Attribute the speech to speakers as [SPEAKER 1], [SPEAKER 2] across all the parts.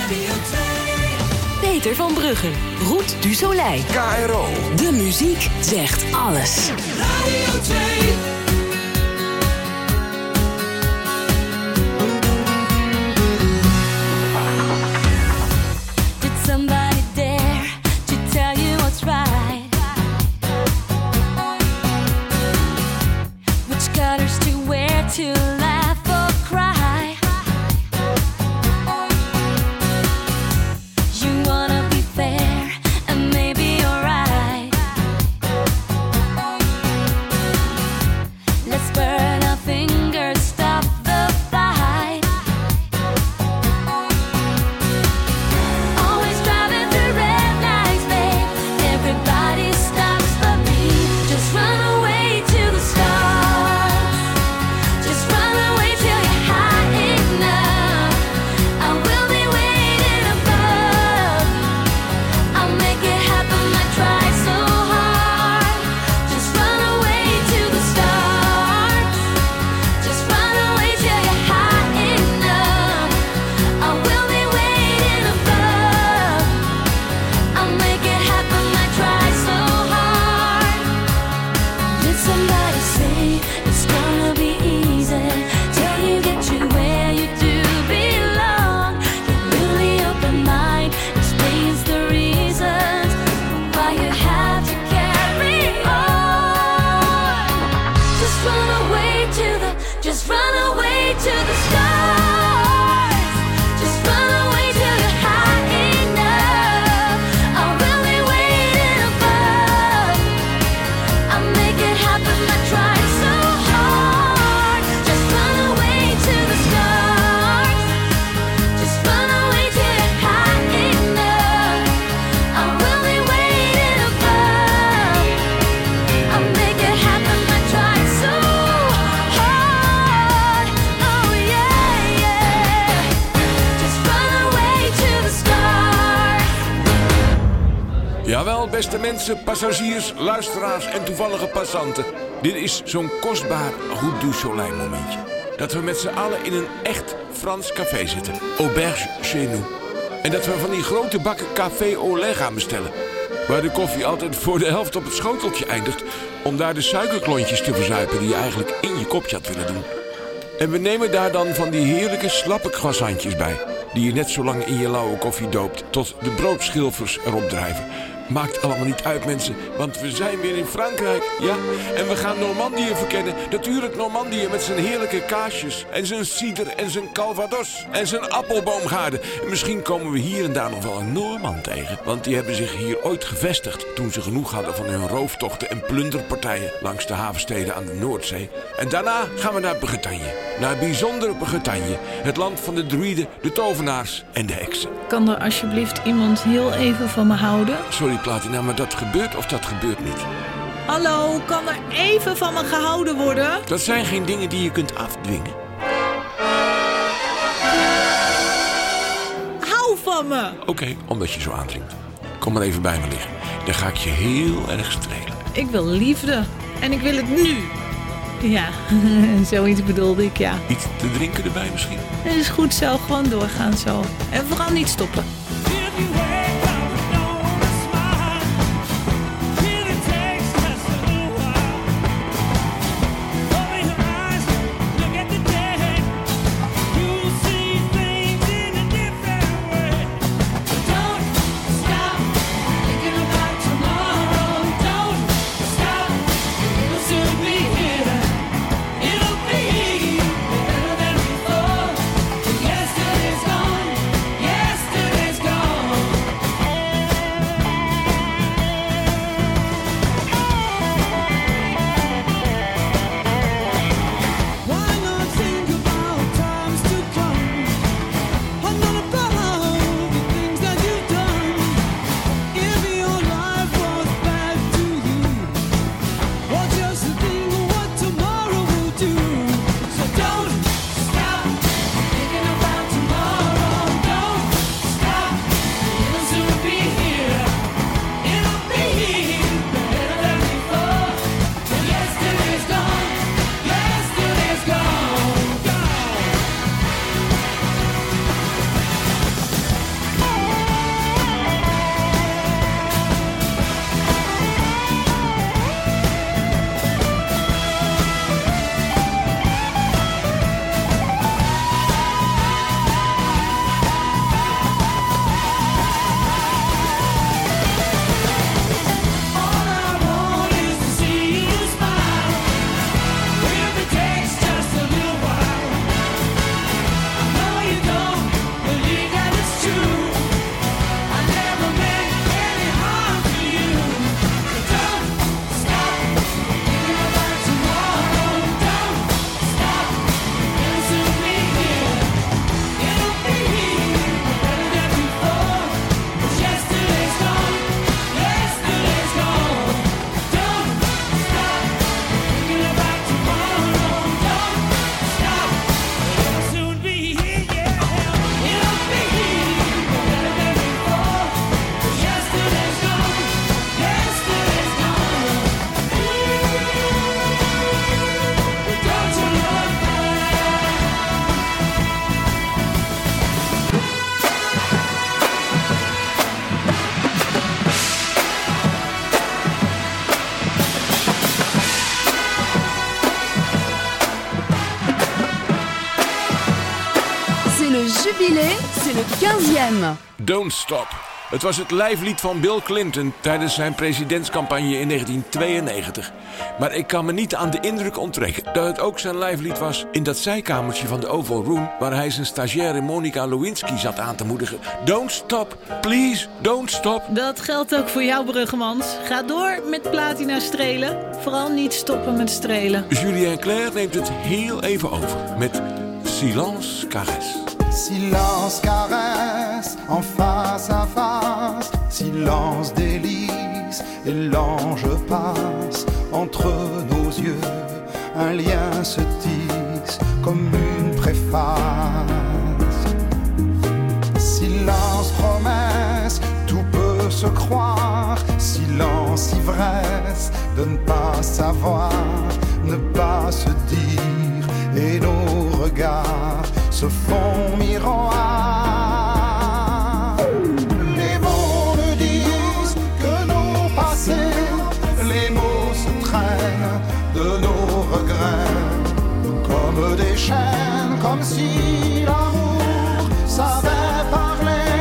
[SPEAKER 1] Peter van Bruggen, Roet du Soleil.
[SPEAKER 2] KRO.
[SPEAKER 1] De muziek zegt alles.
[SPEAKER 3] Radio 2.
[SPEAKER 4] Did somebody dare to tell you what's right? Which colors to wear to laugh or cry? You wanna be fair and maybe you're right. Let's burn our fingers, stop the fight. Always driving through red lights, babe. Everybody stops but me. Just run away to the stars. Just run away till you're high enough. I will be waiting above. I'll make it happen, I try so hard. Just run away to the stars. Just run away till you're high enough. I will be waiting above. I'll make it happen, I try so hard. Did somebody say it's gonna be easy till you get to where you do belong? Your really open mind explains the reasons why you have to carry on. Just run away to the stars. Just run away till you're high enough. I will be waiting above. I'll make it happen, I try so hard. Just run away to the stars. Just run away till you're high enough. I will be waiting above. I'll make it happen, I try so hard. Oh yeah, yeah. Just run away to the stars.
[SPEAKER 2] Jawel, beste mensen, passagiers, luisteraars en toevallige passanten. Dit is zo'n kostbaar Roet du Soleil momentje. Dat we met z'n allen in een echt Frans café zitten. Auberge chez nous. En dat we van die grote bakken café au lait gaan bestellen. Waar de koffie altijd voor de helft op het schoteltje eindigt. Om daar de suikerklontjes te verzuipen die je eigenlijk in je kopje had willen doen. En we nemen daar dan van die heerlijke slappe croissantjes bij. Die je net zo lang in je lauwe koffie doopt tot de broodschilfers erop drijven. Maakt allemaal niet uit, mensen, want we zijn weer in Frankrijk, ja? En we gaan Normandië verkennen. Natuurlijk Normandië met zijn heerlijke kaasjes en zijn cider en zijn calvados en zijn appelboomgaarden. En misschien komen we hier en daar nog wel een Noorman tegen. Want die hebben zich hier ooit gevestigd toen ze genoeg hadden van hun rooftochten en plunderpartijen langs de havensteden aan de Noordzee. En daarna gaan we naar Bretagne. Naar bijzonder Bretagne. Het land van de druïden, de tovenaars en de heksen.
[SPEAKER 5] Kan er alsjeblieft iemand heel even van me houden?
[SPEAKER 2] Sorry Platina, maar dat gebeurt of dat gebeurt niet.
[SPEAKER 5] Hallo, kan er even van me gehouden worden?
[SPEAKER 2] Dat zijn geen dingen die je kunt afdwingen.
[SPEAKER 5] Hou van me!
[SPEAKER 2] Oké, omdat je zo aandringt. Kom maar even bij me liggen. Dan ga ik je heel erg strelen.
[SPEAKER 5] Ik wil liefde. En ik wil het nu. Ja, zoiets bedoelde ik, ja.
[SPEAKER 2] Iets te drinken erbij misschien?
[SPEAKER 5] Het is goed zo, gewoon doorgaan zo. En vooral niet stoppen.
[SPEAKER 3] Yesterday's gone.
[SPEAKER 6] défilé, c'est le 15e.
[SPEAKER 2] Don't Stop. Het was het lijflied van Bill Clinton tijdens zijn presidentscampagne in 1992. Maar ik kan me niet aan de indruk onttrekken dat het ook zijn lijflied was in dat zijkamertje van de Oval Room, waar hij zijn stagiaire Monica Lewinsky zat aan te moedigen. Don't stop, please, don't stop.
[SPEAKER 5] Dat geldt ook voor jou, Bruggemans. Ga door met platina strelen. Vooral niet stoppen met strelen.
[SPEAKER 2] Julien Clerc neemt het heel even over met Silence Caresse.
[SPEAKER 7] Silence caresse, en face à face. Silence délice, et l'ange passe. Entre nos yeux, un lien se tisse comme une préface. Silence promesse, tout peut se croire. Silence ivresse, de ne pas savoir, ne pas se dire. Et nos regards se font miroir. Les mots me disent que nos passés, les mots se traînent de nos regrets comme des chaînes, comme si l'amour savait parler.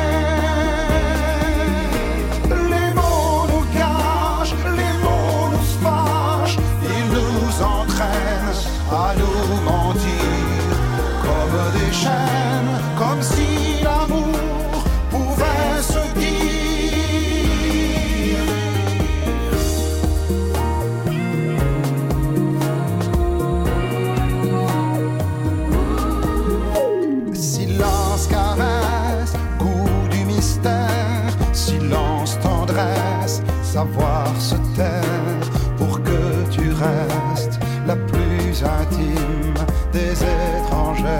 [SPEAKER 7] Les mots nous cachent, les mots nous fâchent, ils nous entraînent à nous mentir comme des chaînes, comme si l'amour pouvait se dire. Silence caresse, goût du mystère, silence tendresse, savoir se taire pour que tu restes la plus intime des étrangères.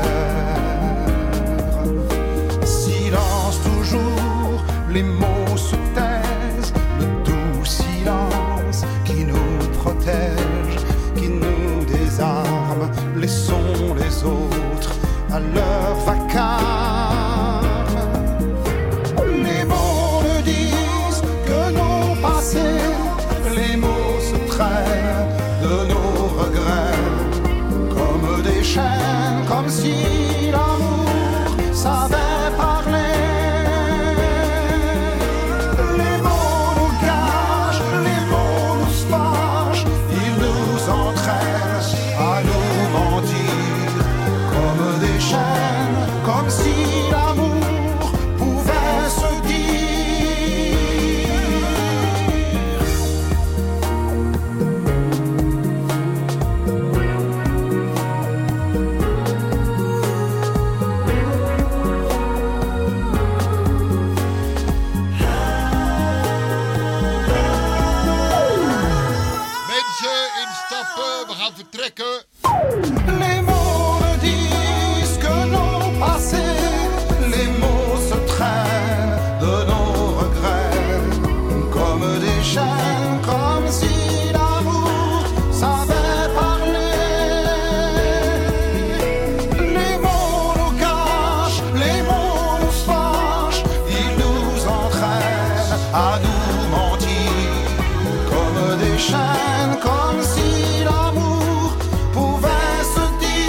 [SPEAKER 7] Silence toujours, les mots se taisent, le doux silence qui nous protège, qui nous désarme. Laissons les autres à leur vacarme. Les mots me disent que nos passés, les mots se traînent de nos regrets comme des chaînes, comme si l'amour savait parler. Les mots nous cachent, les mots nous fâchent, ils nous entraînent à nous mentir comme des chaînes, comme si l'amour pouvait se dire.
[SPEAKER 8] Vertrekken.
[SPEAKER 7] Les mots me disent que nos passés, les mots se traînent de nos regrets comme des chaînes, comme si l'amour savait parler. Les mots nous cachent, les mots nous fâchent, ils nous entraînent à nous mentir comme des chaînes, comme si l'amour pouvait se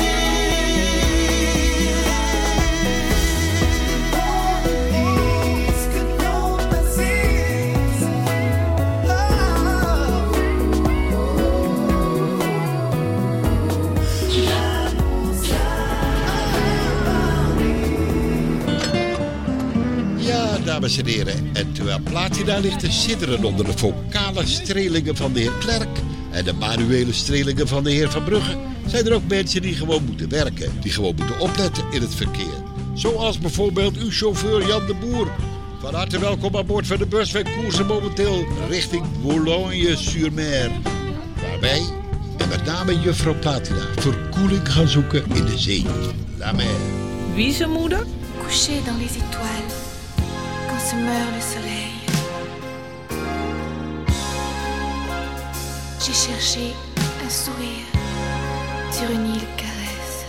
[SPEAKER 8] Ja, dames en heren, en terwijl Platina ligt te sidderen onder de vocale strelingen van de heer Clerc en de manuele strelingen van de heer Van Brugge, zijn er ook mensen die gewoon moeten werken, die gewoon moeten opletten in het verkeer. Zoals bijvoorbeeld uw chauffeur Jan de Boer. Van harte welkom aan boord van de bus. Wij koersen momenteel richting Boulogne-sur-Mer, waar wij, en met name juffrouw Platina, verkoeling gaan zoeken in de zee. La mer.
[SPEAKER 5] Wie zijn moeder?
[SPEAKER 4] Couché dans les étoiles, quand se meurt le soleil. J'ai cherché un sourire sur une île caresse.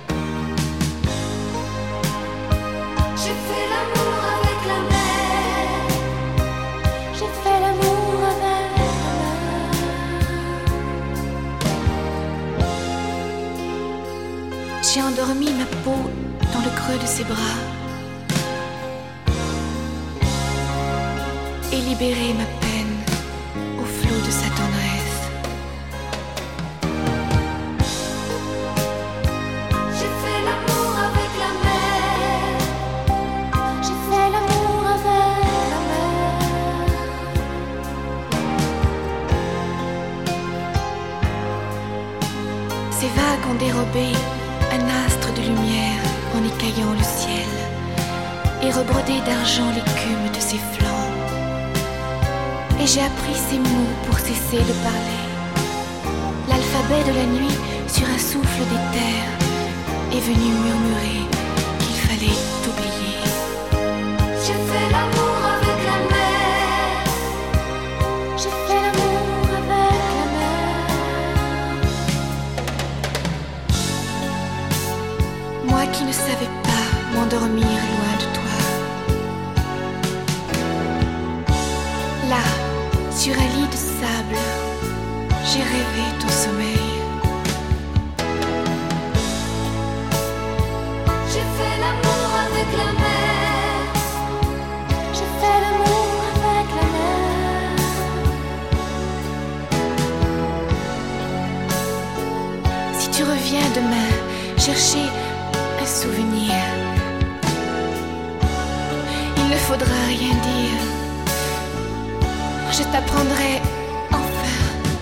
[SPEAKER 4] J'ai fait l'amour avec la mer. J'ai fait l'amour avec la mer. J'ai endormi ma peau dans le creux de ses bras. et libérer ma peine au flot de sa tendresse. J'ai fait l'amour avec la mer. J'ai fait l'amour avec la mer. Ces vagues ont dérobé un astre de lumière en écaillant le ciel et rebrodé d'argent l'écume de ses flancs. Et j'ai appris ces mots pour cesser de parler. L'alphabet de la nuit sur un souffle d'éther est venu murmurer qu'il fallait oublier. J'ai fait l'amour avec la mer. J'ai fait l'amour avec la mer. Moi qui ne savais pas m'endormir loin de toi. Là, sur un lit de sable, j'ai rêvé ton sommeil. J'ai fait l'amour avec la mer. J'ai fait l'amour avec la mer. Si tu reviens demain chercher un souvenir, il ne faudra rien dire. Je t'apprendrai enfin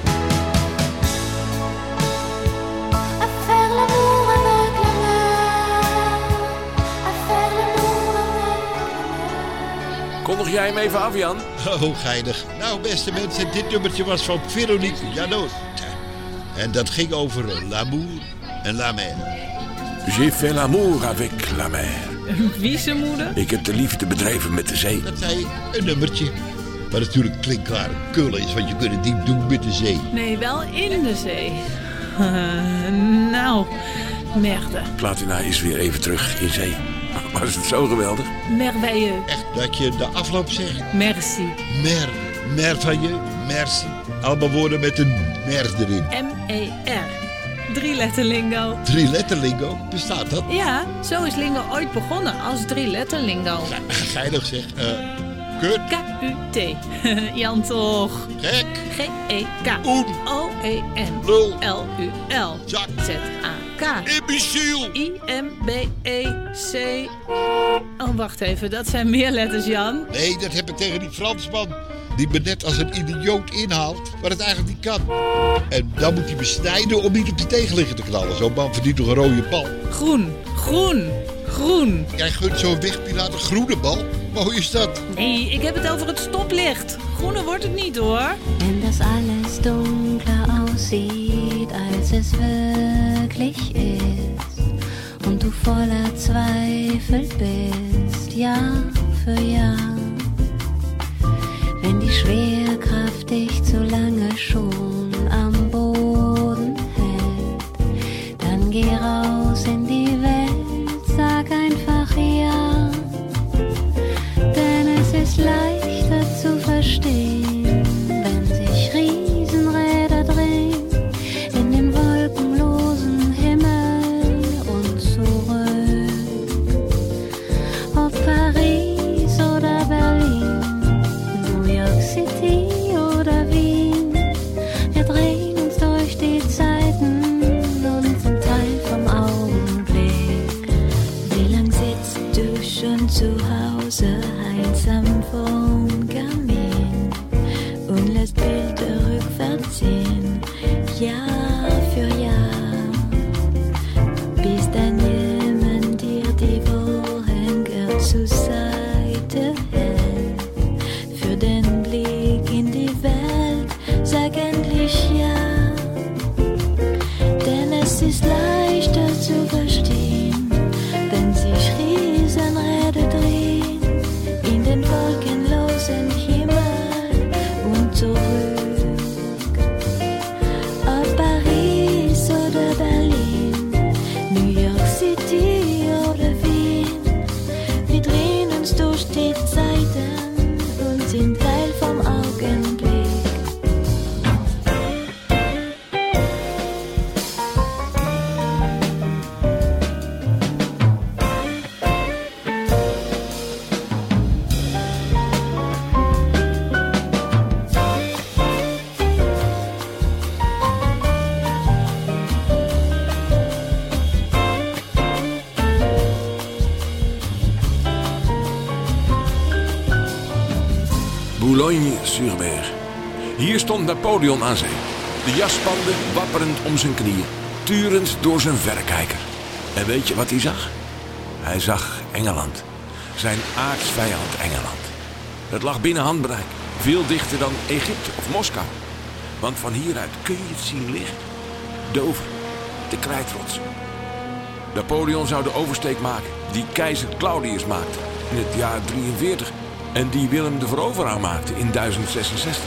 [SPEAKER 4] à faire l'amour avec la mer. À faire l'amour avec la mer.
[SPEAKER 2] Kondig jij hem even af, Jan?
[SPEAKER 8] Oh, geinig. Nou, beste mensen, dit nummertje was van Veronique Janot. En dat ging over l'amour en la mer.
[SPEAKER 2] J'ai fait l'amour avec la mer.
[SPEAKER 5] Wie zijn moeder?
[SPEAKER 2] Ik heb de liefde bedreven met de zee.
[SPEAKER 8] Dat zei een nummertje. Maar natuurlijk klinkklaar kul is, want je kunt het niet doen met de zee.
[SPEAKER 5] Nee, wel in de zee. Nou, merde.
[SPEAKER 2] Platina is weer even terug in zee. Was het zo geweldig?
[SPEAKER 5] Merveilleux.
[SPEAKER 8] Echt, dat je de afloop zegt.
[SPEAKER 5] Merci.
[SPEAKER 8] Mer van je, merci. Allemaal woorden met een mer erin.
[SPEAKER 5] M-E-R. 3-letter lingo.
[SPEAKER 8] 3-letter lingo, bestaat dat?
[SPEAKER 5] Ja, zo is lingo ooit begonnen als 3-letter lingo.
[SPEAKER 8] Geinig zeg. Kut.
[SPEAKER 5] K-U-T. Jan toch.
[SPEAKER 8] Gek.
[SPEAKER 5] G-E-K.
[SPEAKER 8] Oen.
[SPEAKER 5] O-E-N.
[SPEAKER 8] Lul.
[SPEAKER 5] L-U-L.
[SPEAKER 8] Zak.
[SPEAKER 5] Z-A-K.
[SPEAKER 8] Imbeciel.
[SPEAKER 5] I-M-B-E-C. Oh, wacht even. Dat zijn meer letters, Jan.
[SPEAKER 8] Nee, dat heb ik tegen die Fransman. Die me net als een idioot inhaalt, maar het eigenlijk niet kan. En dan moet hij me snijden om niet op die tegenligger te knallen. Zo'n man verdient toch een rode bal.
[SPEAKER 5] Groen. Groen. Groen.
[SPEAKER 8] Jij gunt zo'n wegpiraat een groene bal? Mooi is dat.
[SPEAKER 5] Nee, ik heb het over het stoplicht. Groener wordt het niet, hoor.
[SPEAKER 9] Wenn das alles dunkler aussieht, als es wirklich ist, und du voller Zweifel bist, Jahr für Jahr, wenn die Schwerkraft dich zu lange schon am Boden hält, dann geh raus in die Welt, sag einfach ja, denn es ist leichter zu verstehen, wenn sich Riesenräder drehen in den wolkenlosen Himmel und zurück. Ob Paris oder Berlin, New York City oder Wien, wir drehen uns durch die Zeiten und sind Teil vom Augenblick. Wie lang sitzt du schon zu Hause, einsam vorm Kamin und lässt Bilder rückwärts ziehen, Jahr für Jahr, bis dann jemand dir die Vorhänge zur Seite hält. Für den Blick in die Welt, sag endlich ja, denn es ist leichter zu verstehen, wenn sich Riesenräder drehen in den wolkenlosen
[SPEAKER 2] Boulogne-sur-Mer. Hier stond Napoleon aan zee. De jaspanden wapperend om zijn knieën. Turend door zijn verrekijker. En weet je wat hij zag? Hij zag Engeland. Zijn aartsvijand Engeland. Het lag binnen handbereik. Veel dichter dan Egypte of Moskou. Want van hieruit kun je het zien liggen. Dover, de krijtrotsen. Napoleon zou de oversteek maken die keizer Claudius maakte in het jaar 43 en die Willem de Veroveraar maakte in 1066.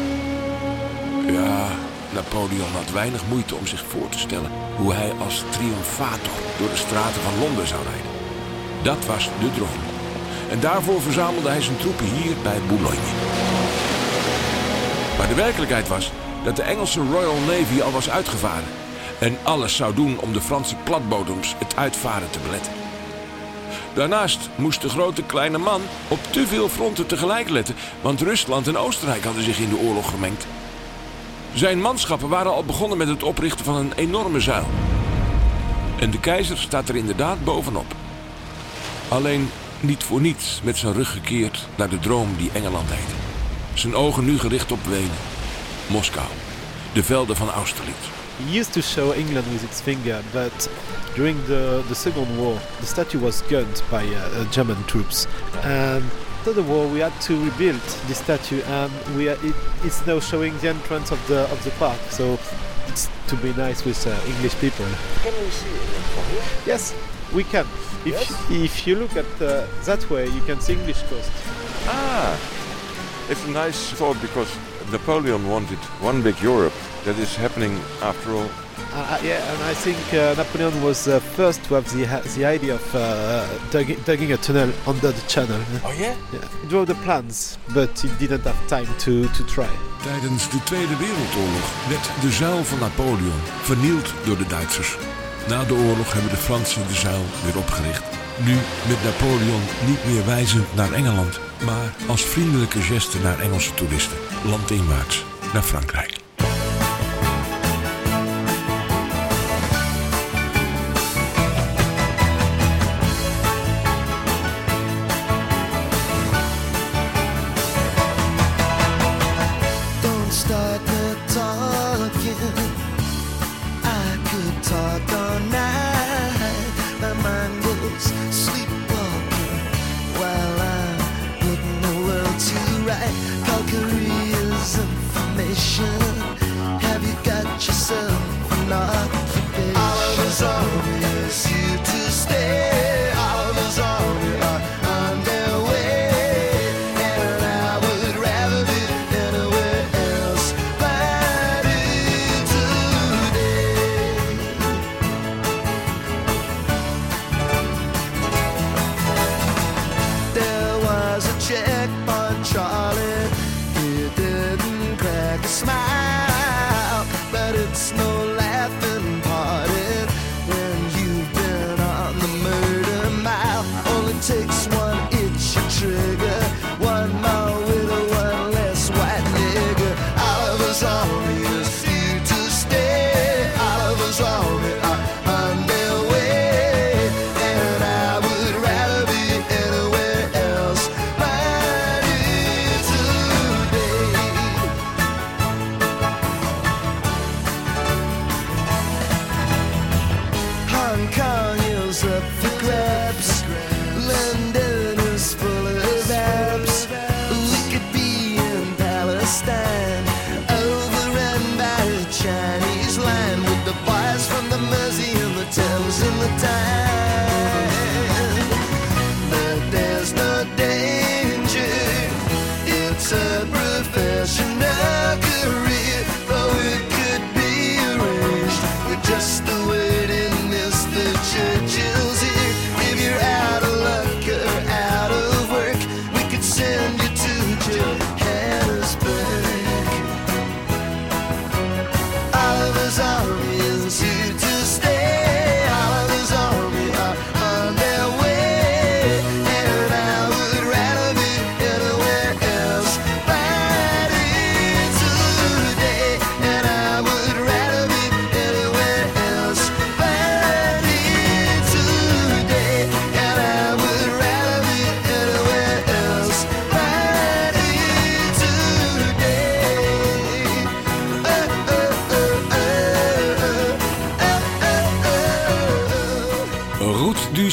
[SPEAKER 2] Ja, Napoleon had weinig moeite om zich voor te stellen hoe hij als triomfator door de straten van Londen zou rijden. Dat was de droom. En daarvoor verzamelde hij zijn troepen hier bij Boulogne. Maar de werkelijkheid was dat de Engelse Royal Navy al was uitgevaren en alles zou doen om de Franse platbodems het uitvaren te beletten. Daarnaast moest de grote kleine man op te veel fronten tegelijk letten, want Rusland en Oostenrijk hadden zich in de oorlog gemengd. Zijn manschappen waren al begonnen met het oprichten van een enorme zuil. En de keizer staat er inderdaad bovenop. Alleen niet voor niets met zijn rug gekeerd naar de droom die Engeland heette. Zijn ogen nu gericht op Wenen, Moskou, de velden van Austerlitz.
[SPEAKER 10] He used to show England with its finger, but during the Second War, the statue was gunned by German troops. And after the war, we had to rebuild the statue, and it's now showing the entrance of the park. So it's to be nice with English people.
[SPEAKER 11] Can we see it from here?
[SPEAKER 10] Yes, we can. If you look at that way, you can see English coast.
[SPEAKER 11] Ah, it's a nice thought because Napoleon wanted one big Europe. That is happening after all.
[SPEAKER 10] Yeah, and I think Napoleon was first to have the idea of digging a tunnel under the channel.
[SPEAKER 11] Oh yeah?
[SPEAKER 10] Yeah. He drew the plans, but he didn't have time to try.
[SPEAKER 2] Tijdens de Tweede Wereldoorlog werd de zuil van Napoleon vernield door de Duitsers. Na de oorlog hebben de Fransen de zuil weer opgericht. Nu met Napoleon niet meer wijzend naar Engeland, maar als vriendelijke geste naar Engelse toeristen. Landinwaarts naar Frankrijk.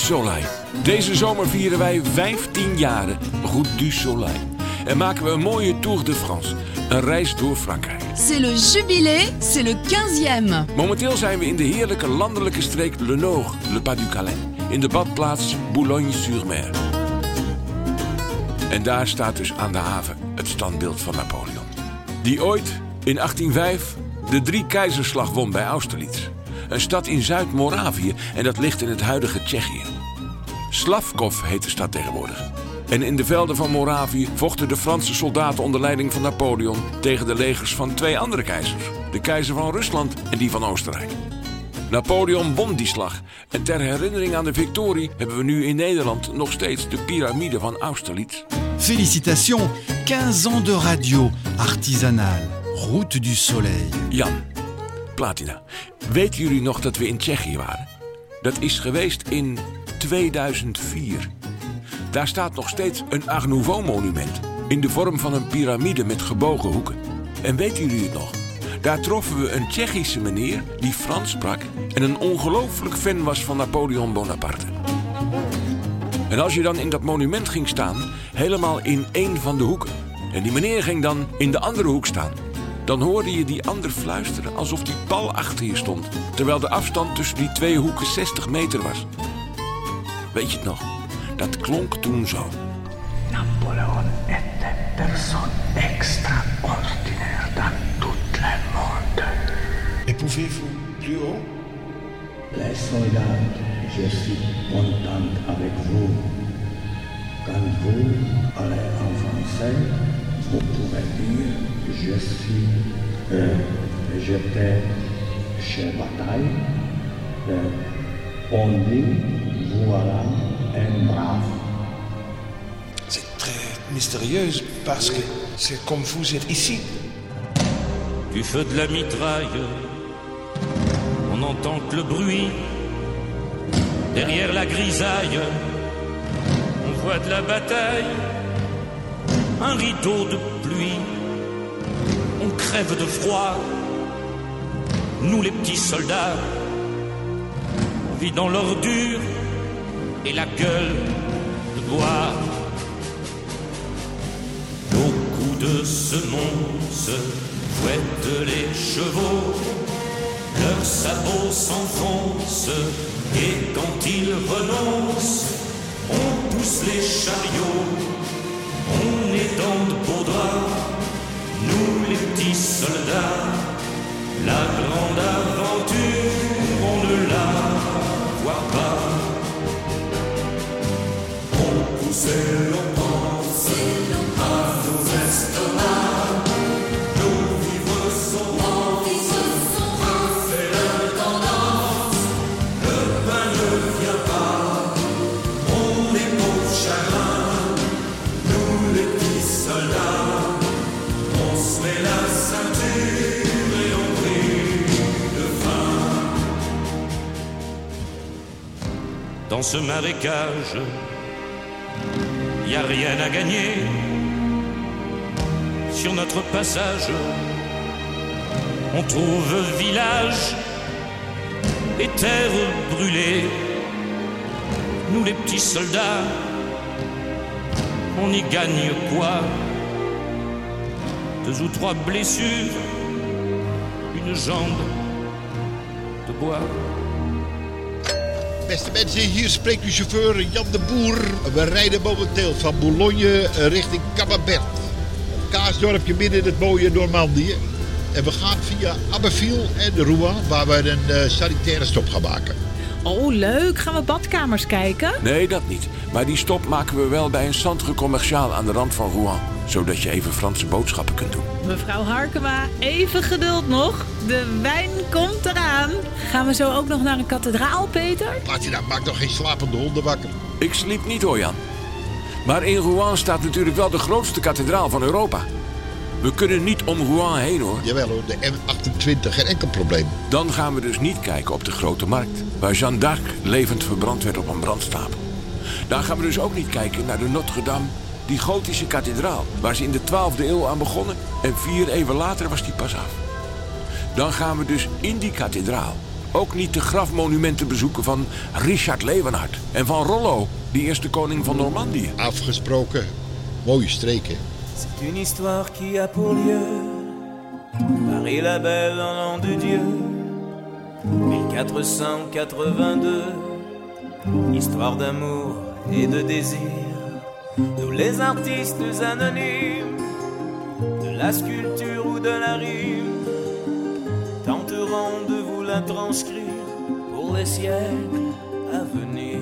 [SPEAKER 2] Soleil. Deze zomer vieren wij 15 jaren Route du Soleil. En maken we een mooie Tour de France. Een reis door Frankrijk.
[SPEAKER 6] C'est le jubilé, c'est le 15e.
[SPEAKER 2] Momenteel zijn we in de heerlijke landelijke streek Le Nord, Le Pas-du-Calais. In de badplaats Boulogne-sur-Mer. En daar staat dus aan de haven het standbeeld van Napoleon. Die ooit, in 1805, de 3 Keizerslag won bij Austerlitz. Een stad in Zuid-Moravië en dat ligt in het huidige Tsjechië. Slavkov heet de stad tegenwoordig. En in de velden van Moravië vochten de Franse soldaten onder leiding van Napoleon tegen de legers van 2 andere keizers. De keizer van Rusland en die van Oostenrijk. Napoleon won die slag. En ter herinnering aan de victorie hebben we nu in Nederland nog steeds de piramide van Austerlitz.
[SPEAKER 12] Félicitations, 15 ans de radio artisanale, Route du Soleil.
[SPEAKER 2] Jan, Platina, weten jullie nog dat we in Tsjechië waren? Dat is geweest in 2004. Daar staat nog steeds een Art Nouveau monument in de vorm van een piramide met gebogen hoeken. En weten jullie het nog? Daar troffen we een Tsjechische meneer die Frans sprak en een ongelooflijk fan was van Napoleon Bonaparte. En als je dan in dat monument ging staan, helemaal in één van de hoeken, en die meneer ging dan in de andere hoek staan, dan hoorde je die ander fluisteren alsof die pal achter je stond, terwijl de afstand tussen die 2 hoeken 60 meter was. Weet je het nog? Dat klonk toen zo.
[SPEAKER 13] Napoleon était personne extraordinaire dans tout le monde.
[SPEAKER 14] Et pouvez-vous plus haut?
[SPEAKER 13] Les soldats, je suis content avec vous. Quand vous allez en français, vous pourrez dire je suis j'étais chez Bataille. On dit voilà un brave.
[SPEAKER 14] C'est très mystérieux parce que c'est comme vous êtes ici.
[SPEAKER 15] Du feu de la mitraille, on n'entend que le bruit. Derrière la grisaille, on voit de la bataille, un rideau de pluie. On crève de froid, nous les petits soldats. On vit dans l'ordure et la gueule de bois. Au cou de semonce, fouettent les chevaux, leurs sabots s'enfoncent, et quand ils renoncent, on pousse les chariots, on est dans de beaux draps, nous les petits soldats, la grande aventure, on ne la voit pas. On poussait l'on pense à nos estomacs, nos vivres sont c'est leur tendance, le pain ne vient pas, on est pauvres chagrins, nous les petits soldats, on se met la ceinture et on brille de faim. Dans ce marécage, y a rien à gagner. Sur notre passage, on trouve village et terre brûlée. Nous les petits soldats, on y gagne quoi? 2 ou 3 blessures, une jambe de bois.
[SPEAKER 8] Beste mensen, hier spreekt uw chauffeur Jan de Boer. We rijden momenteel van Boulogne richting Camembert. Een kaasdorpje midden in het mooie Normandië. En we gaan via Abbeville en Rouen, waar we een sanitaire stop gaan maken.
[SPEAKER 5] Oh, leuk. Gaan we badkamers kijken?
[SPEAKER 2] Nee, dat niet. Maar die stop maken we wel bij een centre commerciaal aan de rand van Rouen. Zodat je even Franse boodschappen kunt doen.
[SPEAKER 5] Mevrouw Harkema, even geduld nog. De wijn komt eraan. Gaan we zo ook nog naar een kathedraal, Peter?
[SPEAKER 8] Laat je nou, maak toch geen slapende honden wakker.
[SPEAKER 2] Ik sliep niet hoor, Jan. Maar in Rouen staat natuurlijk wel de grootste kathedraal van Europa. We kunnen niet om Rouen heen hoor.
[SPEAKER 8] Jawel hoor, de M28, geen enkel probleem.
[SPEAKER 2] Dan gaan we dus niet kijken op de Grote Markt, waar Jeanne d'Arc levend verbrand werd op een brandstapel. Dan gaan we dus ook niet kijken naar de Notre-Dame, die gotische kathedraal, waar ze in de 12e eeuw aan begonnen en 4 eeuwen later was die pas af. Dan gaan we dus in die kathedraal Ook niet de grafmonumenten bezoeken van Richard Leeuwenhard en van Rollo, de eerste koning van Normandië.
[SPEAKER 8] Afgesproken. Mooie streken.
[SPEAKER 16] C'est une histoire qui a pour lieu Paris-la-Belle en l'an de Dieu 1482. Histoire d'amour et de désir. Tous les artistes anonymes de la sculpture ou de la rime tenteront de vous la transcrire pour les siècles à venir.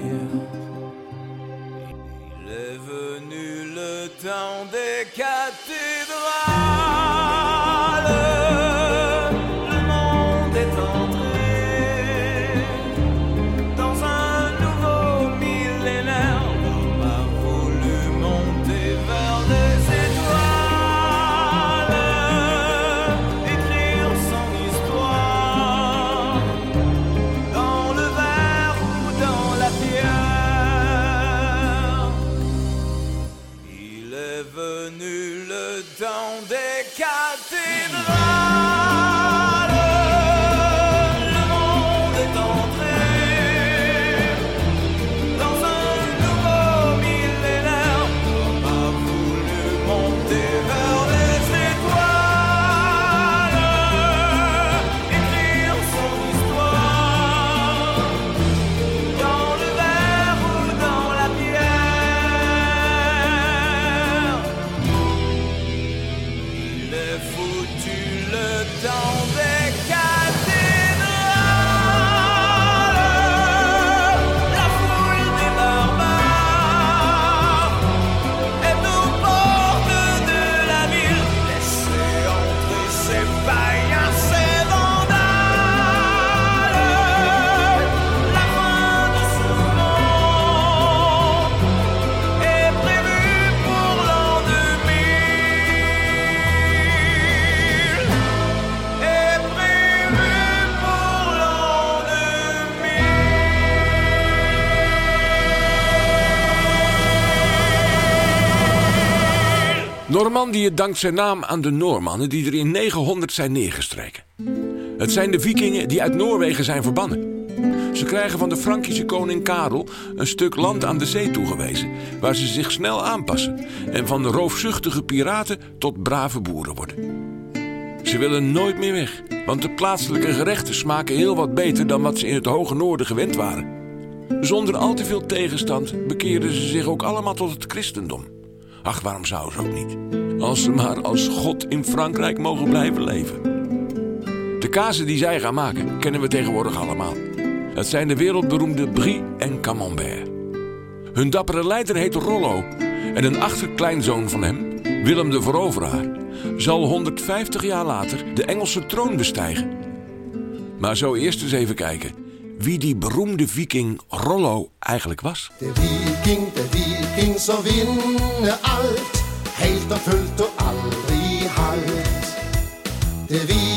[SPEAKER 16] Il est venu le temps des cathédrales. Le monde est entré dans un nouveau millénaire. L'homme a voulu monter vers les étoiles, écrire son histoire dans le verre ou dans la pierre. Il est venu le temps des cathédrales. Le monde est entré dans un nouveau millénaire. L'homme a voulu monter vers les étoiles, écrire son histoire dans le verre ou dans la pierre. Il est foutu le temps des cathédrales. La foule des barbares est aux portes de la ville. Laissez entrer ces païens, ces vandales. La fin de ce monde est prévue pour l'an 2000. Est prévue pour l'an 2000.
[SPEAKER 2] Normandië dankt zijn naam aan de Noormannen die er in 900 zijn neergestreken. Het zijn de vikingen die uit Noorwegen zijn verbannen. Ze krijgen van de Frankische koning Karel een stuk land aan de zee toegewezen, waar ze zich snel aanpassen en van de roofzuchtige piraten tot brave boeren worden. Ze willen nooit meer weg, want de plaatselijke gerechten smaken heel wat beter dan wat ze in het hoge noorden gewend waren. Zonder al te veel tegenstand bekeerden ze zich ook allemaal tot het christendom. Ach, waarom zouden ze ook niet? Als ze maar als God in Frankrijk mogen blijven leven. De kazen die zij gaan maken, kennen we tegenwoordig allemaal. Het zijn de wereldberoemde Brie en Camembert. Hun dappere leider heet Rollo. En een achterkleinzoon van hem, Willem de Veroveraar, zal 150 jaar later de Engelse troon bestijgen. Maar zo eerst eens even kijken wie die beroemde viking Rollo eigenlijk was.
[SPEAKER 7] De viking som vinner alt, helt og fullt og aldri halt. De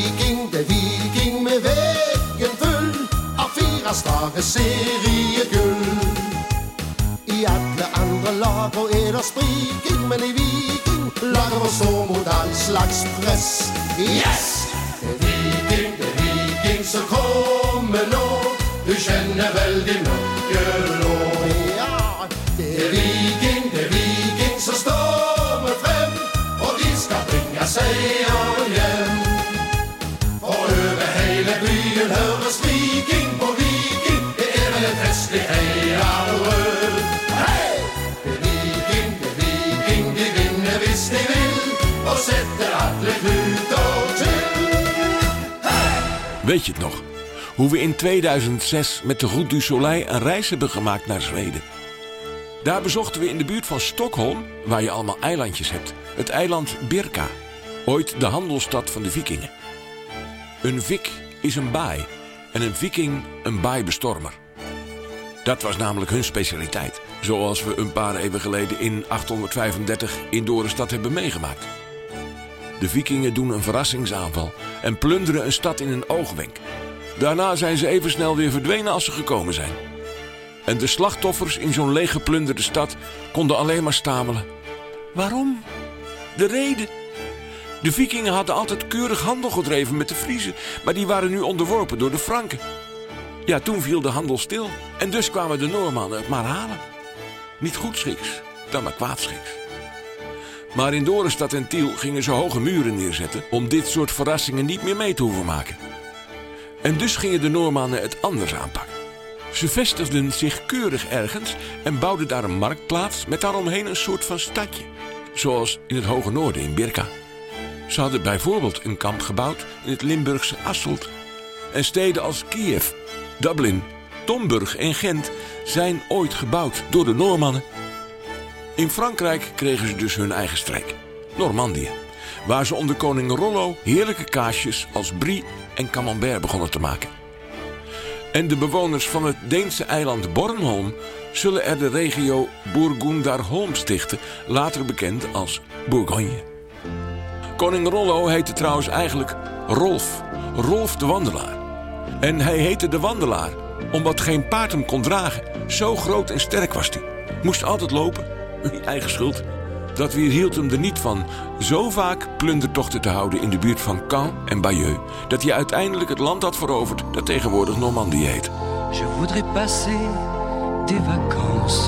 [SPEAKER 7] viking med veggen full av 4 slag seriegull. I alle andre lager er der spriking, men i viking lager vi stå mot all slags press. Yes! Det viking som kommer nå, du kjenner vel de mørke blå. Ja, det er viking som stormer frem, og de skal bringe seieren hjem. For over hele byen høres viking på viking, det er vel et festlig heiarød. Hei! Det er viking, de vinner hvis de vil, og setter alle kluter til. Hei!
[SPEAKER 2] Weet je het nog? Hoe we in 2006 met de Route du Soleil een reis hebben gemaakt naar Zweden. Daar bezochten we in de buurt van Stockholm, waar je allemaal eilandjes hebt, het eiland Birka, ooit de handelsstad van de vikingen. Een vik is een baai en een viking een baaibestormer. Dat was namelijk hun specialiteit, zoals we een paar eeuwen geleden in 835 in Dorestad hebben meegemaakt. De vikingen doen een verrassingsaanval en plunderen een stad in een oogwenk. Daarna zijn ze even snel weer verdwenen als ze gekomen zijn. En de slachtoffers in zo'n leeggeplunderde stad konden alleen maar stamelen. Waarom? De reden? De vikingen hadden altijd keurig handel gedreven met de Friezen, maar die waren nu onderworpen door de Franken. Ja, toen viel de handel stil. En dus kwamen de Noormannen het maar halen. Niet goedschiks, dan maar kwaadschiks. Maar in Dorestad en Tiel gingen ze hoge muren neerzetten om dit soort verrassingen niet meer mee te hoeven maken. En dus gingen de Noormannen het anders aanpakken. Ze vestigden zich keurig ergens en bouwden daar een marktplaats met daaromheen een soort van stadje. Zoals in het Hoge Noorden in Birka. Ze hadden bijvoorbeeld een kamp gebouwd in het Limburgse Asselt. En steden als Kiev, Dublin, Tomburg en Gent zijn ooit gebouwd door de Noormannen. In Frankrijk kregen ze dus hun eigen streek, Normandië, waar ze onder koning Rollo heerlijke kaasjes als brie en camembert begonnen te maken. En de bewoners van het Deense eiland Bornholm zullen er de regio Burgunderholm stichten, later bekend als Bourgogne. Koning Rollo heette trouwens eigenlijk Rolf de Wandelaar. En hij heette de Wandelaar omdat geen paard hem kon dragen. Zo groot en sterk was hij. Moest altijd lopen, eigen schuld. Dat weerhield hem er niet van zo vaak plundertochten te houden in de buurt van Caen en Bayeux, dat hij uiteindelijk het land had veroverd dat tegenwoordig Normandie heet.
[SPEAKER 17] Je voudrais passer des vacances,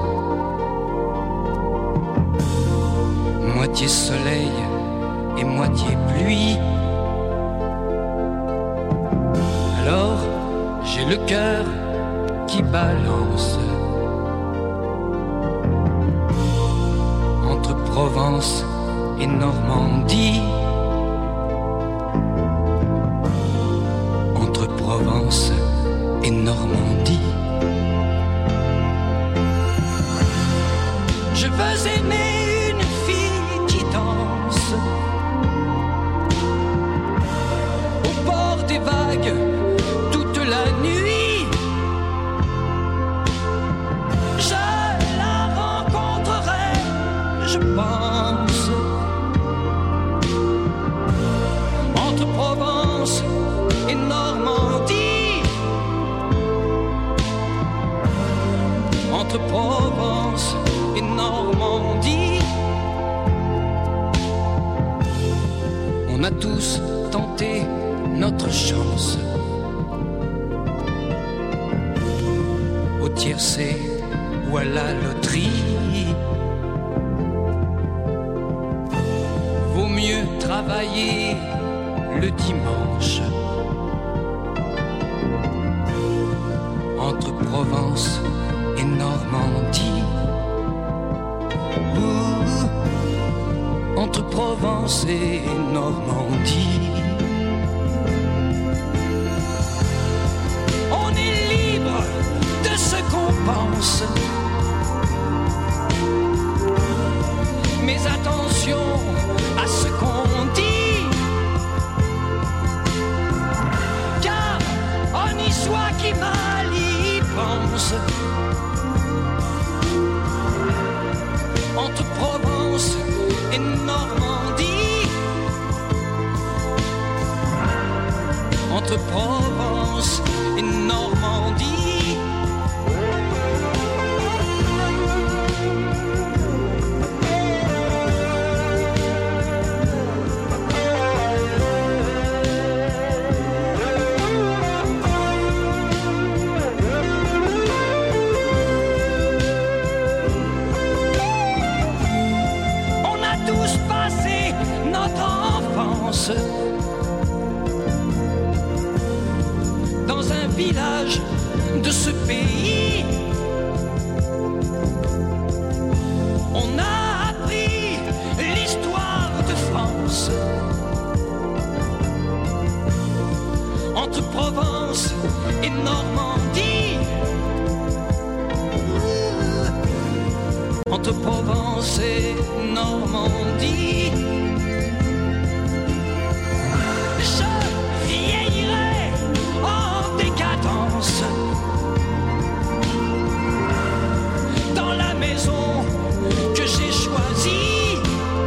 [SPEAKER 17] moitié soleil et moitié pluie. Alors j'ai le cœur qui balance entre Provence et Normandie, entre Provence et Normandie. Je veux aimer une fille qui danse au bord des vagues toute la nuit. Je la rencontrerai, je pense, entre Provence et Normandie, entre Provence et Normandie. On a tous tenté notre chance au tiercé ou à la loterie. Vaut mieux travailler le dimanche entre Provence et Normandie. Entre Provence et Normandie. On est libre de ce qu'on pense, mais attention à ce qu'on dit, car on y soit qui mal y pense. Entre Provence et Normandie, entre Provence et Normandie. Dans un village de ce pays, on a appris l'histoire de France. Entre Provence et Normandie, entre Provence et Normandie. Dans la maison que j'ai choisie,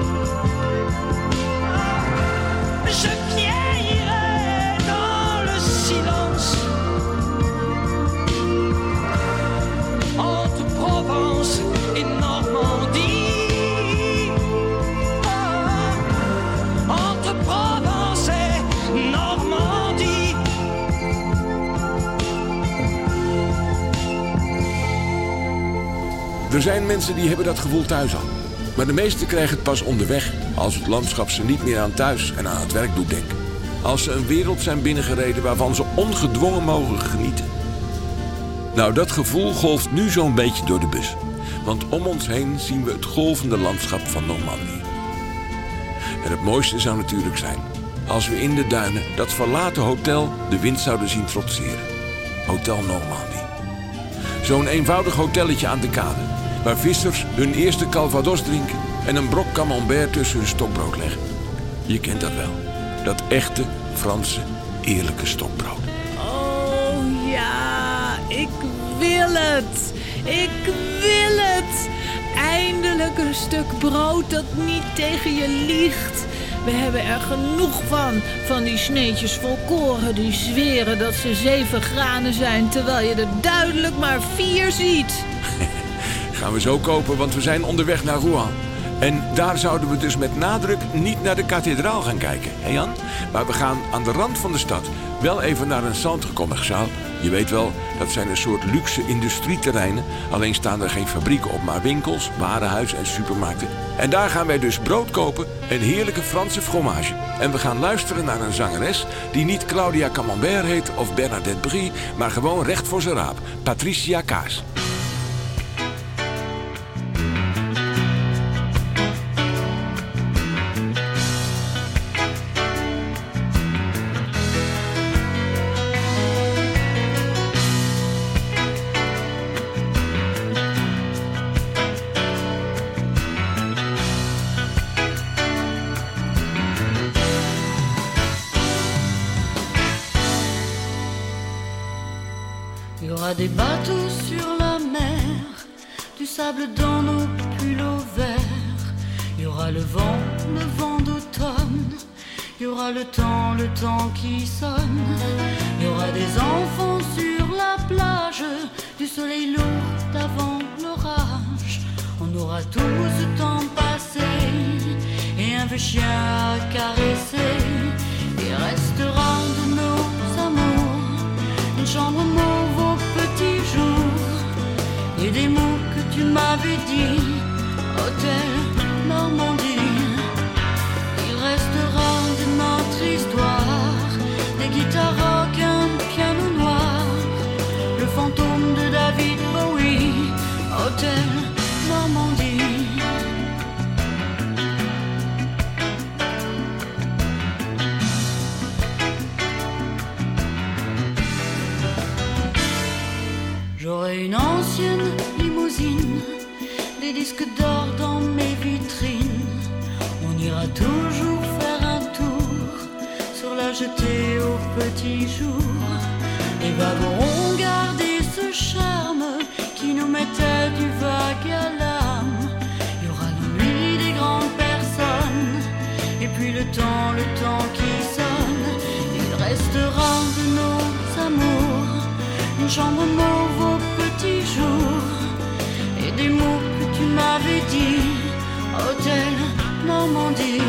[SPEAKER 17] je vieillirai dans le silence. Entre Provence et Normandie,
[SPEAKER 2] Er zijn mensen die hebben dat gevoel thuis al. Maar de meesten krijgen het pas onderweg als het landschap ze niet meer aan thuis en aan het werk doet denken. Als ze een wereld zijn binnengereden waarvan ze ongedwongen mogen genieten. Nou, dat gevoel golft nu zo'n beetje door de bus. Want om ons heen zien we het golvende landschap van Normandië. En het mooiste zou natuurlijk zijn als we in de duinen dat verlaten hotel de wind zouden zien trotseren. Hotel Normandie. Zo'n eenvoudig hotelletje aan de kade, waar vissers hun eerste calvados drinken en een brok camembert tussen hun stokbrood leggen. Je kent dat wel. Dat echte Franse, eerlijke stokbrood.
[SPEAKER 5] Oh ja, ik wil het. Ik wil het. Eindelijk een stuk brood dat niet tegen je liegt. We hebben er genoeg van die sneetjes volkoren die zweren dat ze 7 granen zijn, terwijl je er duidelijk maar 4 ziet.
[SPEAKER 2] Gaan we zo kopen, want we zijn onderweg naar Rouen. En daar zouden we dus met nadruk niet naar de kathedraal gaan kijken, hè Jan? Maar we gaan aan de rand van de stad wel even naar een centre commercial. Je weet wel, dat zijn een soort luxe industrieterreinen. Alleen staan er geen fabrieken op, maar winkels, warenhuizen en supermarkten. En daar gaan wij dus brood kopen, een heerlijke Franse fromage. En we gaan luisteren naar een zangeres die niet Claudia Camembert heet of Bernadette Brie, maar gewoon recht voor zijn raap, Patricia Kaas.
[SPEAKER 9] Il y aura des bateaux sur la mer, du sable dans nos pulls verts. Il y aura le vent d'automne. Il y aura le temps qui sonne. Il y aura des enfants sur la plage, du soleil lourd d'avant l'orage. On aura tout ce temps passé et un vieux chien à caresser. Il restera de nos amours une chambre mauve au petit jour et des mots que tu m'avais dit, Hôtel Normandie. Il restera de notre histoire des guitares rock, un piano noir, le fantôme de David Bowie, Hôtel Normandie. J'aurai une ancienne limousine, des disques d'or dans mes vitrines. On ira toujours faire un tour sur la jetée au petit jour. Les wagons auront gardé ce charme qui nous mettait du vague à l'âme. Il y aura l'ennui des grandes personnes et puis le temps qui sonne. Il restera de nos amours une chambre mauve au petit jour et des mots que tu m'avais dit, Hôtel Normandie.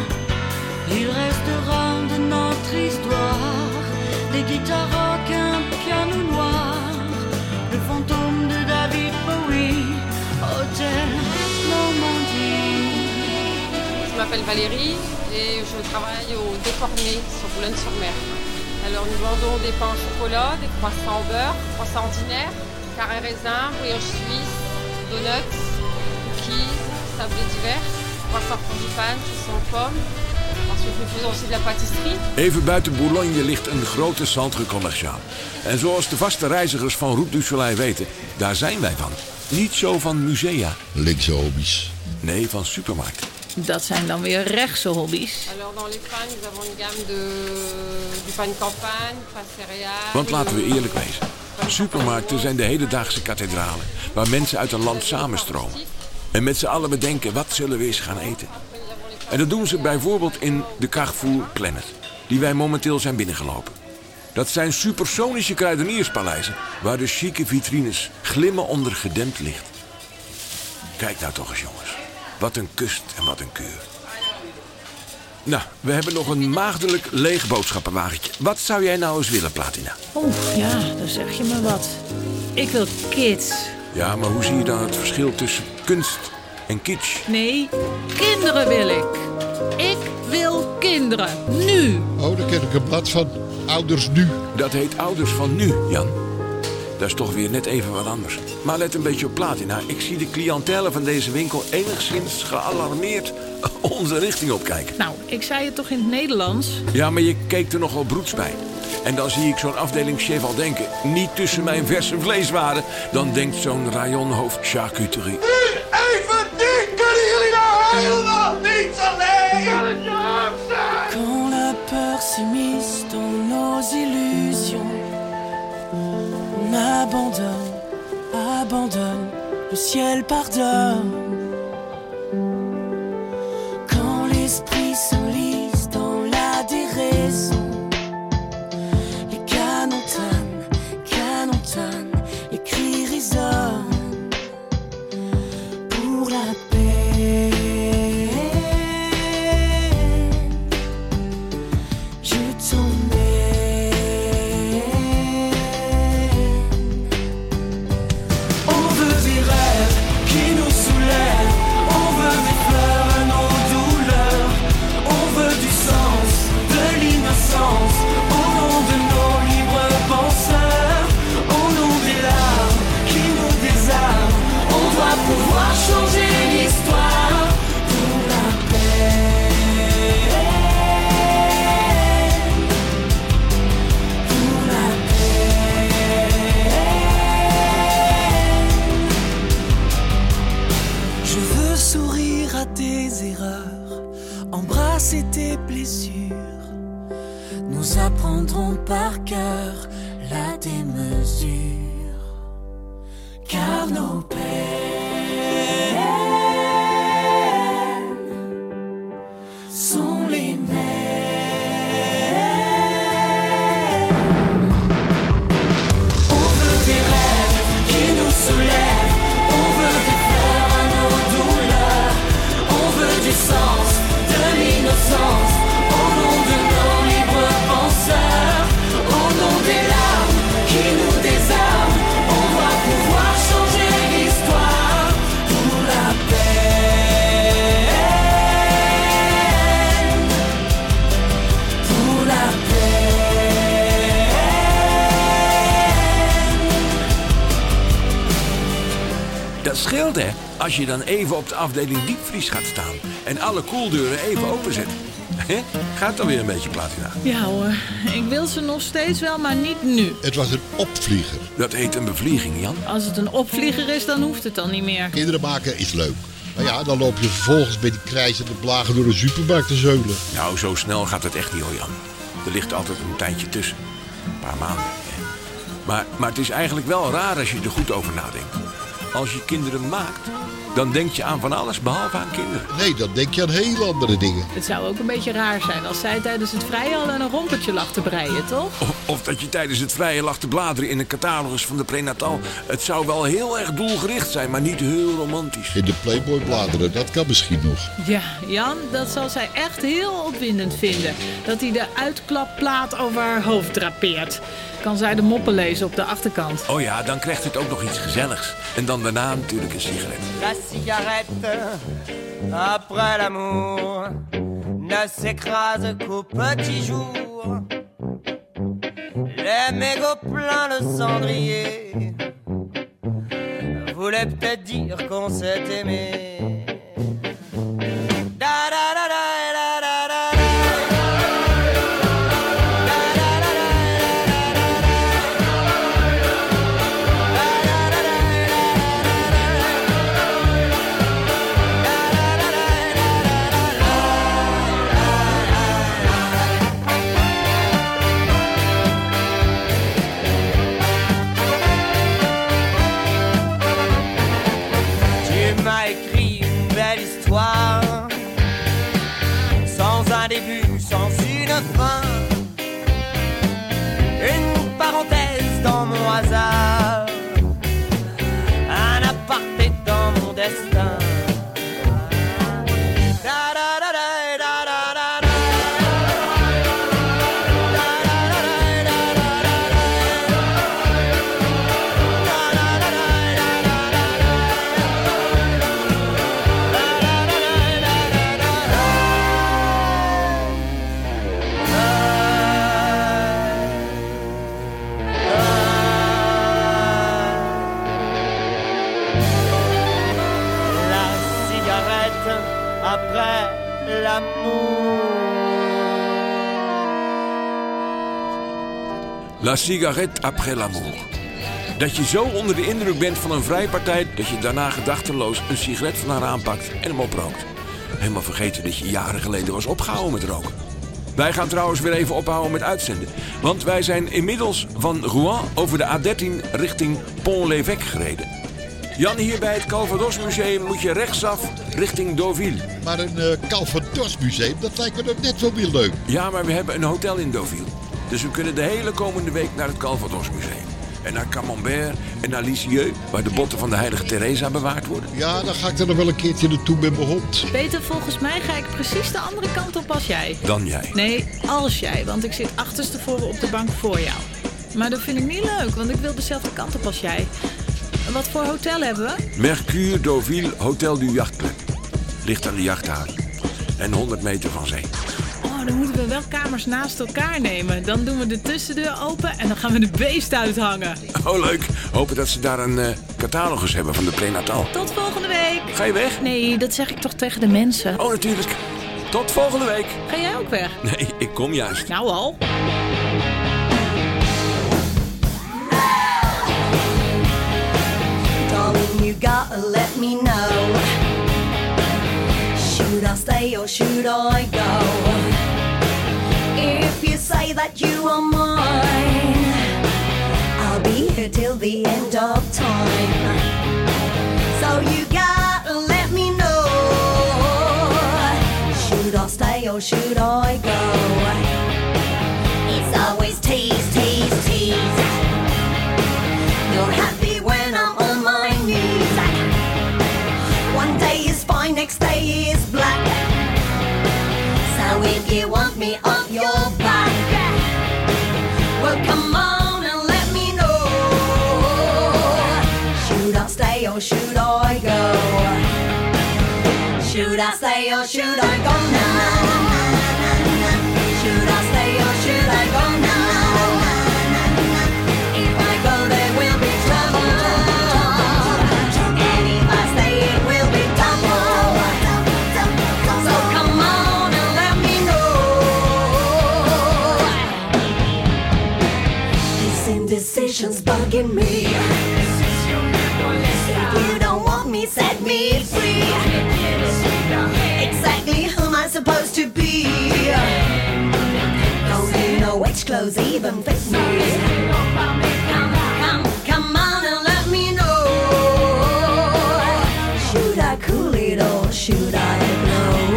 [SPEAKER 9] Il restera de notre histoire des guitares rock, un piano noir, le fantôme de David Bowie, Hôtel Normandie.
[SPEAKER 18] Je m'appelle Valérie et je travaille au Décorné sur Boulogne-sur-Mer. Alors nous vendons des pains au chocolat, des croissants au beurre, croissants ordinaires, carré raisin, brioche suisse, donuts, cookies, sablés divers, croissants frangipane, cuisson aux pommes. Ensuite nous faisons aussi de la pâtisserie.
[SPEAKER 2] Even buiten Boulogne ligt een grote centre commercial. En zoals de vaste reizigers van Route du Soleil weten, daar zijn wij van. Niet zo van musea.
[SPEAKER 8] Linkse hobby's.
[SPEAKER 2] Nee, van supermarkten.
[SPEAKER 5] Dat zijn dan weer rechtse hobby's.
[SPEAKER 18] Alors dans les pains, nous avons une gamme du pain de campagne, pain céréales.
[SPEAKER 2] Want laten we eerlijk wezen. Supermarkten zijn de hedendaagse kathedralen waar mensen uit een land samenstromen. En met z'n allen bedenken, wat zullen we eens gaan eten? En dat doen ze bijvoorbeeld in de Carrefour Planet, die wij momenteel zijn binnengelopen. Dat zijn supersonische kruidenierspaleizen waar de chique vitrines glimmen onder gedempt licht. Kijk nou toch eens, jongens. Wat een kust en wat een keur. Nou, we hebben nog een maagdelijk leeg boodschappenwagentje. Wat zou jij nou eens willen, Platina?
[SPEAKER 5] Oeh, ja, dan zeg je me wat. Ik wil kids.
[SPEAKER 2] Ja, maar hoe zie je dan het verschil tussen kunst en kitsch?
[SPEAKER 5] Nee, kinderen wil ik. Ik wil kinderen. Nu.
[SPEAKER 8] Oh, daar ken ik een blad van. Ouders nu.
[SPEAKER 2] Dat heet Ouders van Nu, Jan. Dat is toch weer net even wat anders. Maar let een beetje op Platina. Ik zie de cliëntele van deze winkel enigszins gealarmeerd onze richting opkijken.
[SPEAKER 5] Nou, ik zei het toch in het Nederlands?
[SPEAKER 2] Ja, maar je keek er nogal broeds bij. En dan zie ik zo'n afdelingschef al denken, niet tussen mijn verse vleeswaren. Dan denkt zo'n rayonhoofd charcuterie.
[SPEAKER 16] Even niet! Kunnen jullie nou helemaal niet alleen?
[SPEAKER 19] Quand la peur s'immisce dans nos illusions, on abandonne, le ciel pardonne. Quand l'esprit s'enlise dans la déraison, les canons tonnent, les cris résonnent pour la paix. Embrasser tes blessures, nous apprendrons par cœur la démesure, car nos peines sont les mêmes. On veut des rêves qui nous soulèvent, on veut des fleurs à nos douleurs, on veut du sens, de l'innocence, au nom de nos libres penseurs, au nom des larmes qui nous désarment, on va pouvoir changer l'histoire pour la paix, pour la paix.
[SPEAKER 2] Dat scheelt, hè? Als je dan even op de afdeling diepvries gaat staan en alle koeldeuren even openzet. Gaat dan weer een beetje, Platina?
[SPEAKER 5] Ja hoor, ik wil ze nog steeds wel, maar niet nu.
[SPEAKER 8] Het was een opvlieger.
[SPEAKER 2] Dat heet een bevlieging, Jan.
[SPEAKER 5] Als het een opvlieger is, dan hoeft het dan niet meer.
[SPEAKER 8] Kinderen maken is leuk. Maar ja, dan loop je vervolgens met die krijzende blagen door de supermarkt te zeulen.
[SPEAKER 2] Nou, zo snel gaat het echt niet, hoor, Jan. Er ligt altijd een tijdje tussen. Een paar maanden. Hè. Maar het is eigenlijk wel raar als je er goed over nadenkt. Als je kinderen maakt, dan denk je aan van alles behalve aan kinderen.
[SPEAKER 8] Nee, dan denk je aan heel andere dingen.
[SPEAKER 5] Het zou ook een beetje raar zijn als zij tijdens het vrije al aan een rompertje lag te breien, toch?
[SPEAKER 2] Of dat je tijdens het vrije lag te bladeren in een catalogus van de prenatal. Het zou wel heel erg doelgericht zijn, maar niet heel romantisch.
[SPEAKER 8] In de Playboy bladeren, dat kan misschien nog.
[SPEAKER 5] Ja, Jan, dat zal zij echt heel opwindend vinden. Dat hij de uitklapplaat over haar hoofd drapeert. Kan zij de moppen lezen op de achterkant.
[SPEAKER 2] Oh ja, dan krijgt het ook nog iets gezelligs. En dan daarna natuurlijk een sigaret.
[SPEAKER 16] La cigarette, après l'amour, ne s'écrase qu'au petit jour. Les mégots pleins de cendrier voulaient peut-être dire qu'on s'est aimé. Da da da da da da da. Sans une fin, une parenthèse dans mon hasard, un aparté dans mon destin. après l'amour.
[SPEAKER 2] La cigarette après l'amour. Dat je zo onder de indruk bent van een vrijpartij dat je daarna gedachteloos een sigaret van haar aanpakt en hem oprookt. Helemaal vergeten dat je jaren geleden was opgehouden met roken. Wij gaan trouwens weer even ophouden met uitzenden. Want wij zijn inmiddels van Rouen over de A13 richting Pont-l'Évêque gereden. Jan, hier bij het Calvados Museum moet je rechtsaf richting Deauville.
[SPEAKER 8] Maar een Calvados Museum, dat lijkt me nog net zo weer leuk.
[SPEAKER 2] Ja, maar we hebben een hotel in Deauville. Dus we kunnen de hele komende week naar het Calvados Museum. En naar Camembert en naar Lisieux, waar de botten van de heilige Teresa bewaard worden.
[SPEAKER 8] Ja, dan ga ik er nog wel een keertje naartoe met mijn hond.
[SPEAKER 5] Peter, volgens mij ga ik precies de andere kant op als jij.
[SPEAKER 2] Dan jij.
[SPEAKER 5] Nee, als jij, want ik zit achterstevoren op de bank voor jou. Maar dat vind ik niet leuk, want ik wil dezelfde kant op als jij. Wat voor hotel hebben we?
[SPEAKER 2] Mercure Deauville Hotel du Yachtclub. Ligt aan de jachthaven. En 100 meter van zee.
[SPEAKER 5] Oh, dan moeten we wel kamers naast elkaar nemen. Dan doen we de tussendeur open en dan gaan we de beest uithangen.
[SPEAKER 2] Oh, leuk. Hopen dat ze daar een catalogus hebben van de prenatal.
[SPEAKER 5] Tot volgende week.
[SPEAKER 2] Ga je weg?
[SPEAKER 5] Nee, dat zeg ik toch tegen de mensen.
[SPEAKER 2] Oh, natuurlijk. Tot volgende week.
[SPEAKER 5] Ga jij ook weg?
[SPEAKER 2] Nee, ik kom juist.
[SPEAKER 5] Nou al.
[SPEAKER 19] Darling, you gotta let me know. Should I stay or should I go? If you say that you are mine, I'll be here till the end of time. So you gotta let me know. Should I stay or should I go? It's always tease, tease, tease. You're happy when I'm on my knees. One day is fine, next day is black. So if you want me off your back, well come on and let me know. Should I stay or should I go? Should I stay or should I go now? Should I stay or should I go now? If I go there will be trouble, and if I stay it will be double. So come on and let me know. This indecision's bugging me. If you don't want me, set me free. Exactly who am I supposed to be? Don't you know which clothes even fit me? Come on and let me know. Should I cool it or should I blow?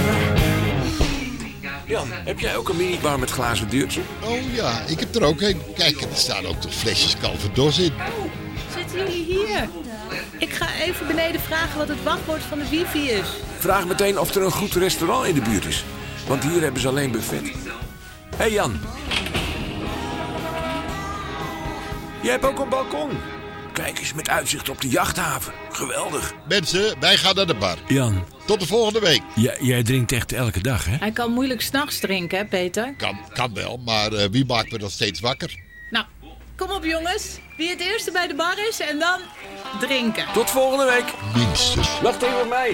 [SPEAKER 2] Jan, heb jij ook een minibar met glazen deurtje?
[SPEAKER 8] Oh ja, ik heb er ook een. Kijk, er staan ook toch flesjes Calvados in.
[SPEAKER 5] Zitten jullie hier? Ik ga even beneden vragen wat het wachtwoord van de wifi is.
[SPEAKER 2] Vraag meteen of er een goed restaurant in de buurt is. Want hier hebben ze alleen buffet. Hé Jan. Jij hebt ook een balkon. Kijk eens, met uitzicht op de jachthaven. Geweldig.
[SPEAKER 8] Mensen, wij gaan naar de bar.
[SPEAKER 2] Jan.
[SPEAKER 8] Tot de volgende week.
[SPEAKER 2] Ja, jij drinkt echt elke dag, hè?
[SPEAKER 5] Hij kan moeilijk 's nachts drinken, hè, Peter?
[SPEAKER 8] Kan wel, maar wie maakt me dan steeds wakker?
[SPEAKER 5] Nou, kom op jongens. Wie het eerste bij de bar is en dan drinken.
[SPEAKER 2] Tot volgende week.
[SPEAKER 8] Minstens.
[SPEAKER 2] Wacht even op mij.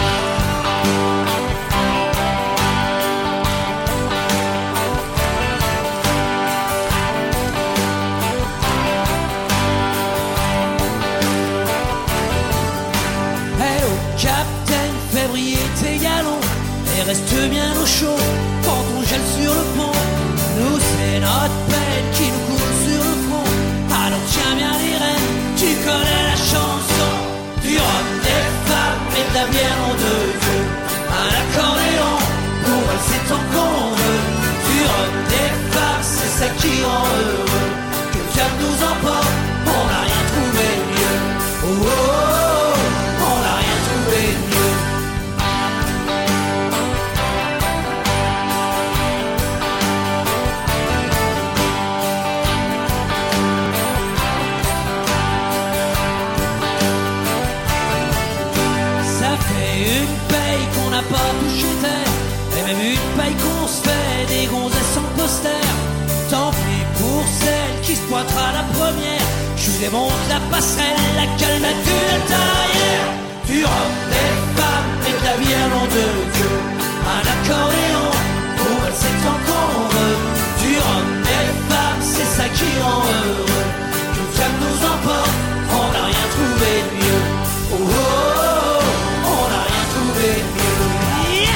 [SPEAKER 17] Hello, Captain Février, t'es galant et reste bien au chaud quand on gèle sur le pont. Nous, c'est notre peine qui nous coule sur le front. Alors tiens bien les rênes, tu connais la chanson. Du rhum, des femmes et de la bière en deux yeux. Un accordéon, pour elle c'est tant qu'on veut. Du rhum, des femmes, c'est ça qui rend heureux. Que le diable nous emporte, on n'a rien trouvé de mieux. Oh, oh, oh, on n'a rien trouvé de mieux. Ça fait une paye qu'on n'a pas touché terre, et même une paye qu'on se fait des gonzesses sans poster. Tant pis pour celle qui se pointera la première. Je lui démonte la passerelle, la calme du derrière. Du rhum, des femmes et la vie à nom de Dieu. Un accordéon, pour elle c'est tant qu'on veut. Du rock, des femmes, c'est ça qui rend heureux. Que le diable nous emporte, on n'a rien trouvé de mieux. Oh, oh, oh, on n'a rien trouvé de mieux. Yeah.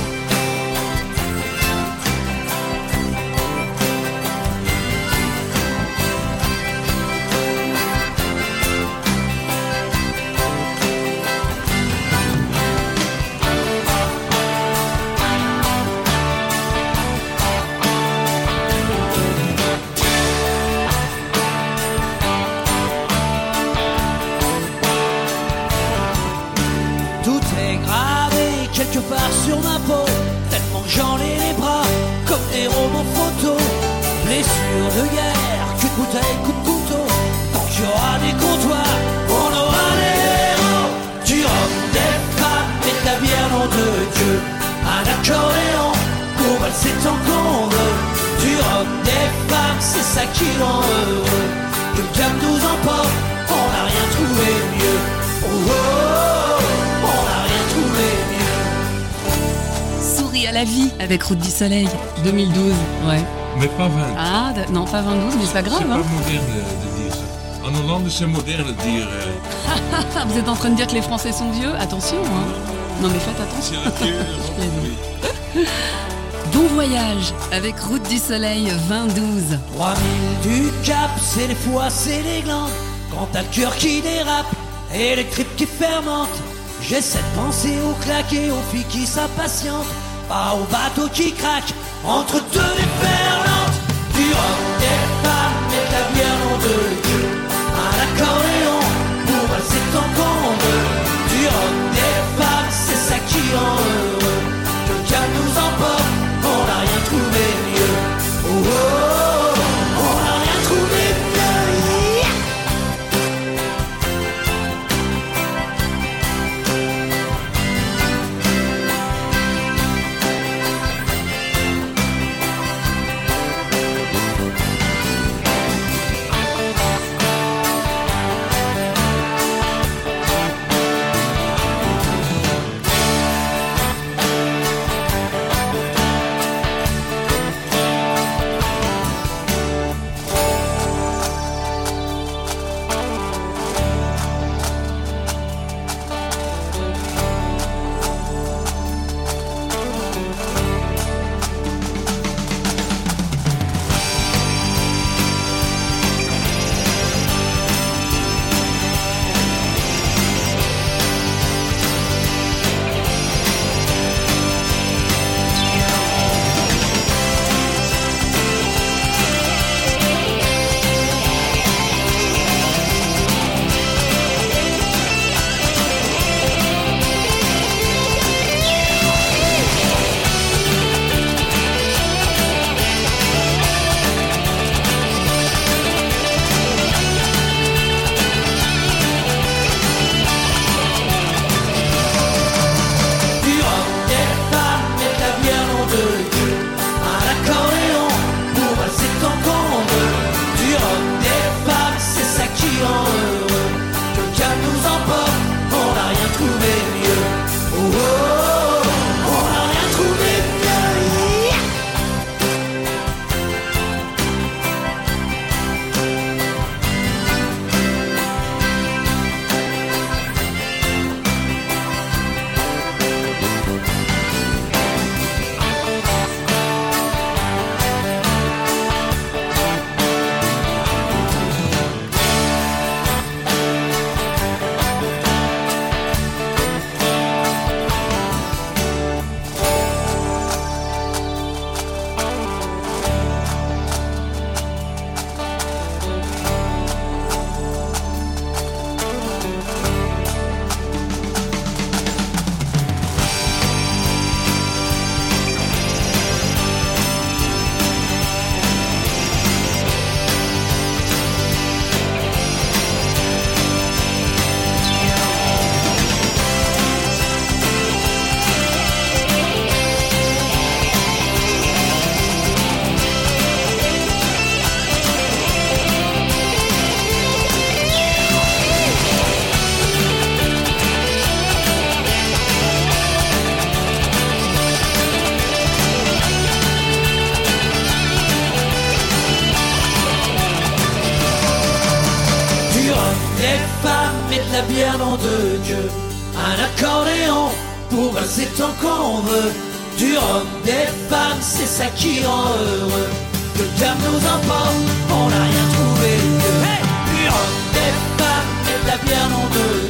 [SPEAKER 17] Quelque part sur ma peau, tellement que j'en ai les bras comme des romans photos. Blessures de guerre, cul de bouteille, coup de couteau. Tant qu'il y aura des comptoirs, on aura des héros. Du rock, des femmes et de la bière, nom de Dieu. Un accordéon, pour valser tant qu'on veut. Du rock, des femmes, c'est ça qui rend heureux. Que le diable nous emporte, on n'a rien trouvé de mieux. Oh, oh, oh, on n'a rien trouvé de mieux.
[SPEAKER 6] Souris à la vie avec Route du Soleil, 2012, ouais.
[SPEAKER 20] Mais pas 20.
[SPEAKER 6] Ah, non, pas 22, mais c'est pas grave.
[SPEAKER 20] C'est
[SPEAKER 6] hein.
[SPEAKER 20] pas moderne de dire ça. En Hollande, c'est moderne de dire...
[SPEAKER 6] Vous êtes en train de dire que les Français sont vieux? Attention, hein. Non mais faites attention. Je plaisante. Bon voyage avec Route du Soleil 2012.
[SPEAKER 17] 3000 du Cap, c'est les foies, c'est les glandes. Quand t'as le cœur qui dérape et les tripes qui fermentent. J'essaie de penser aux claqués, aux filles qui s'impatientent. Pas aux bateaux qui craquent entre deux déferlantes. Du rock, des femmes et de la bière, nom de Dieu. Un accordéon, pour valser tant qu'on veut. Du rock, des femmes, c'est ça qui rend heureux. Que le diable nous emporte, on n'a rien trouvé de mieux. Oh, oh, oh, on n'a rien trouvé de mieux. Yeah. un accordéon pour valser tant qu'on veut. Du rhum, des femmes, c'est ça qui rend heureux. Le diable nous emporte, on n'a rien trouvé de mieux. Hey, du rhum, des femmes et de la bière non de